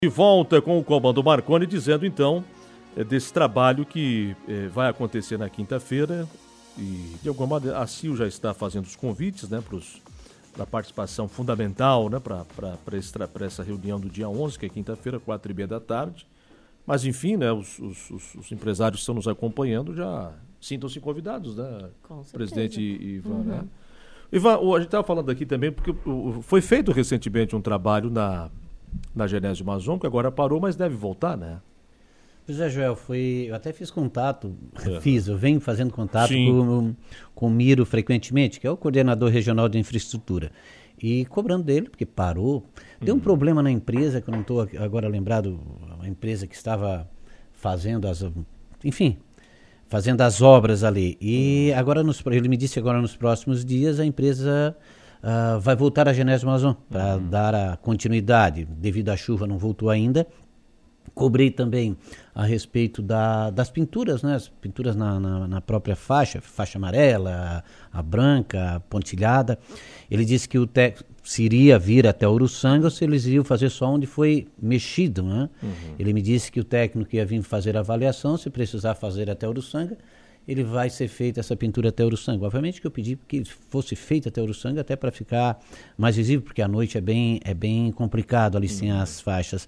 De volta com o Comando Marconi, dizendo então desse trabalho que vai acontecer na quinta-feira e de alguma maneira a CIL já está fazendo os convites, né, para a participação fundamental, né, para essa reunião do dia 11, que é quinta-feira, 4h30 da tarde. Mas enfim, né, os empresários que estão nos acompanhando já sintam-se convidados, né, presidente Ivan, né? Ivan, a gente estava falando aqui também porque foi feito recentemente um trabalho na Genésio Mazon, que agora parou, mas deve voltar, né? José Joel, eu até fiz contato, eu venho fazendo contato com o Miro frequentemente, que é o coordenador regional de infraestrutura, e cobrando dele, porque parou. Deu um problema na empresa, que eu não estou agora lembrado, a empresa que estava fazendo fazendo as obras ali. E agora, ele me disse agora nos próximos dias, a empresa vai voltar a Genésio Mazon para dar a continuidade. Devido à chuva não voltou ainda. Cobrei também a respeito das pinturas, né? As pinturas na própria faixa amarela, a branca, a pontilhada. Ele disse que se iria vir até Uruçanga ou se eles iriam fazer só onde foi mexido, né? Ele me disse que o técnico ia vir fazer a avaliação, se precisar fazer até Uruçanga, ele vai ser feita essa pintura até Uruçanga. Obviamente que eu pedi que fosse feita até Uruçanga, até para ficar mais visível, porque à noite é bem complicado ali sem as faixas.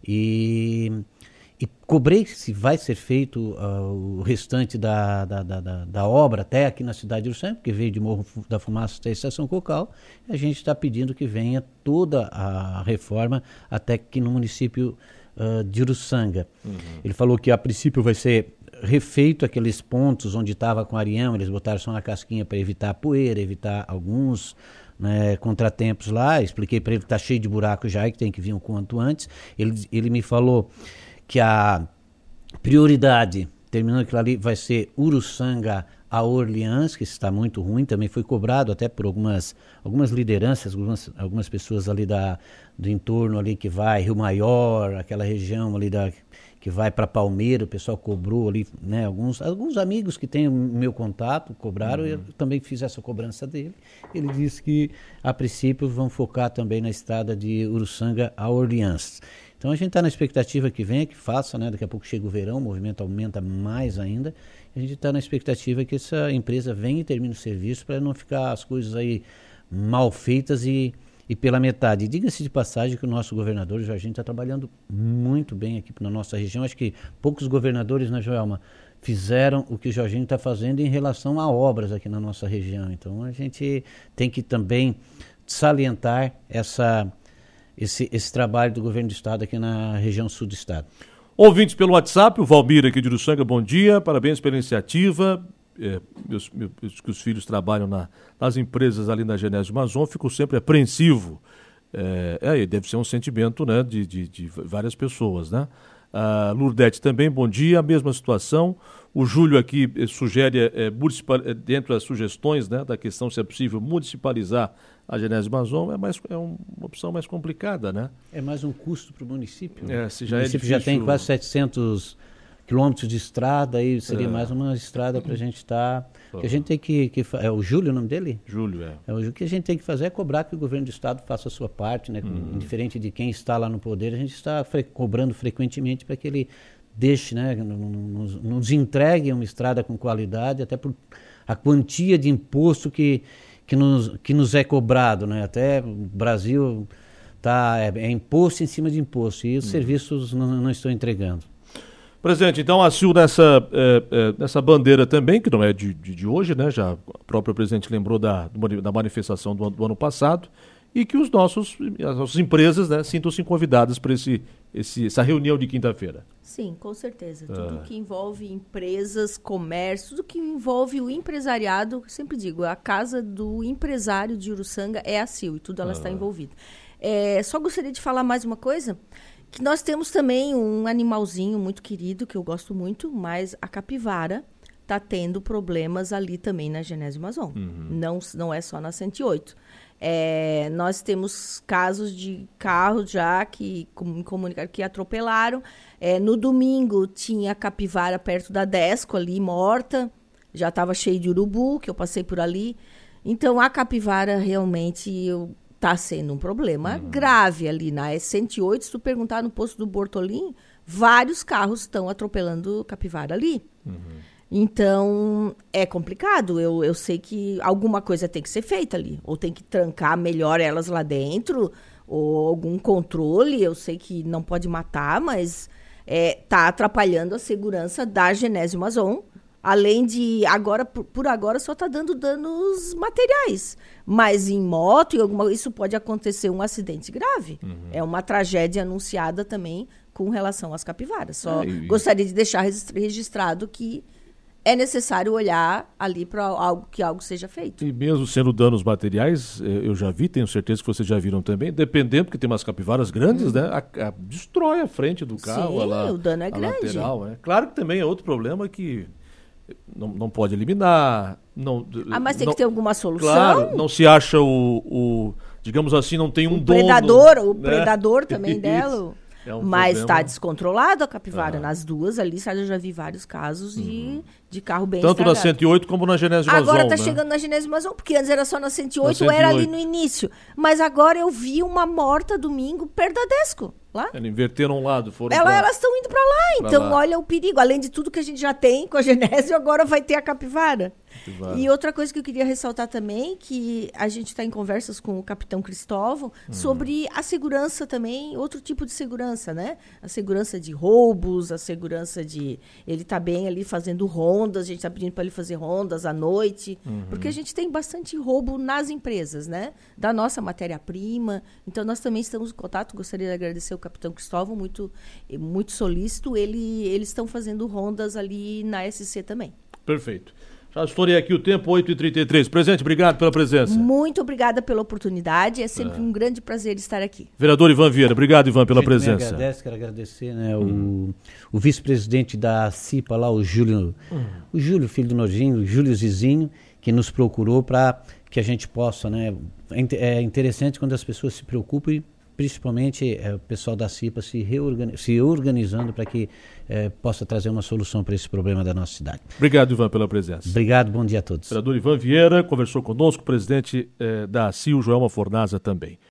E cobrei se vai ser feito o restante da obra até aqui na cidade de Uruçanga, porque veio de Morro da Fumaça até a Estação Cocal. A gente está pedindo que venha toda a reforma até aqui no município de Uruçanga. Ele falou que a princípio vai ser refeito aqueles pontos onde estava com areião, eles botaram só uma casquinha para evitar poeira, evitar alguns contratempos lá. Expliquei para ele que está cheio de buraco já e que tem que vir o quanto antes. Ele me falou que a prioridade, terminando aquilo ali, vai ser Uruçanga a Orleans, que está muito ruim, também foi cobrado até por algumas lideranças, algumas pessoas ali do entorno ali que vai, Rio Maior, aquela região ali que vai para Palmeira, o pessoal cobrou ali, né? Alguns amigos que têm o meu contato cobraram, eu também fiz essa cobrança dele. Ele disse que, a princípio, vão focar também na estrada de Uruçanga a Orleans. Então a gente está na expectativa que venha, que faça, né? Daqui a pouco chega o verão, o movimento aumenta mais ainda. A gente está na expectativa que essa empresa venha e termine o serviço para não ficar as coisas aí mal feitas e pela metade. Diga-se de passagem que o nosso governador, Jorginho, está trabalhando muito bem aqui na nossa região. Acho que poucos governadores, né, Joelma, fizeram o que o Jorginho está fazendo em relação a obras aqui na nossa região. Então a gente tem que também salientar esse trabalho do governo do estado aqui na região sul do estado. Ouvintes pelo WhatsApp, o Valmir aqui de Uruçanga, bom dia, parabéns pela iniciativa. Os filhos trabalham nas empresas ali na Genésio Mazon, fico sempre apreensivo. Deve ser um sentimento, né, de várias pessoas, né? Lurdete também, bom dia, a mesma situação. O Júlio aqui sugere, dentro das sugestões, né, da questão se é possível municipalizar a Genésio Mazon, é uma opção mais complicada, né? É mais um custo para o município. O município já tem quase 700 quilômetros de estrada, aí seria mais uma estrada para a gente estar... que a gente tem que é o Júlio o nome dele? Júlio, O que a gente tem que fazer é cobrar que o governo do estado faça a sua parte, né? Indiferente de quem está lá no poder, a gente está cobrando frequentemente para que ele deixe, né? Nos entregue uma estrada com qualidade, até por a quantia de imposto que nos é cobrado, né? Até o Brasil é imposto em cima de imposto e os serviços não estão entregando. Presidente, então a CIL nessa bandeira também, que não é de hoje, né? Já o próprio presidente lembrou da manifestação do ano passado, e que as nossas empresas, né, sintam-se convidadas para essa reunião de quinta-feira. Sim, com certeza. Tudo que envolve empresas, comércio, tudo que envolve o empresariado, sempre digo, a casa do empresário de Uruçanga é a CIL e tudo ela está envolvida. Só gostaria de falar mais uma coisa, que nós temos também um animalzinho muito querido, que eu gosto muito, mas a capivara está tendo problemas ali também na Genésio Mazon. Não é só na 108. Nós temos casos de carros já que comunicaram que atropelaram. No domingo tinha capivara perto da Desco ali, morta. Já estava cheio de urubu, que eu passei por ali. Então a capivara realmente, Está sendo um problema grave ali na S108. Se tu perguntar no posto do Bortolim, vários carros estão atropelando capivara ali. Então, é complicado. Eu sei que alguma coisa tem que ser feita ali. Ou tem que trancar melhor elas lá dentro, ou algum controle. Eu sei que não pode matar, mas está atrapalhando a segurança da Genésio Mazon. Além de, agora, por agora, só está dando danos materiais. Mas em moto, isso pode acontecer um acidente grave. É uma tragédia anunciada também com relação às capivaras. Só gostaria de deixar registrado que é necessário olhar ali para algo seja feito. E mesmo sendo danos materiais, eu já vi, tenho certeza que vocês já viram também, dependendo, porque tem umas capivaras grandes, né? Destrói a frente do carro. Sim, o dano é grande. Lateral, né? Claro que também é outro problema que não pode eliminar. Mas tem que ter alguma solução. Claro, não se acha digamos assim, não tem um dono. O predador também dela. Mas está descontrolado a capivara. Nas duas ali, eu já vi vários casos de carro bem tanto estragado. na 108 como na Genésio Mazon. Agora está chegando na Genésio Mazon, porque antes era só na 108, era ali no início. Mas agora eu vi uma morta domingo perto da Desco. Lá. Eles inverteram um lado, foram elas estão indo para lá, então olha o perigo. Além de tudo que a gente já tem com a Genésio, agora vai ter a capivara. E outra coisa que eu queria ressaltar também, que a gente está em conversas com o capitão Cristóvão sobre a segurança também, outro tipo de segurança, né? A segurança de roubos, a segurança de... Ele está bem ali fazendo rondas, a gente está pedindo para ele fazer rondas à noite, porque a gente tem bastante roubo nas empresas, né? Da nossa matéria-prima. Então, nós também estamos em contato, gostaria de agradecer o capitão Cristóvão, muito, muito solícito. Eles estão fazendo rondas ali na SC também. Perfeito. Já estourei aqui o tempo, 8h33. Presidente, obrigado pela presença. Muito obrigada pela oportunidade. É sempre um grande prazer estar aqui. Vereador Ivan Vieira, obrigado, Ivan, pela presença. Quero agradecer, né, o vice-presidente da CIPA lá, o Júlio, filho do Nojinho, o Júlio Zizinho, que nos procurou para que a gente possa, né, é interessante quando as pessoas se preocupam e principalmente o pessoal da CIPA se organizando para que possa trazer uma solução para esse problema da nossa cidade. Obrigado, Ivan, pela presença. Obrigado, bom dia a todos. O vereador Ivan Vieira conversou conosco, o presidente da CIO, Joelma Fornaza, também.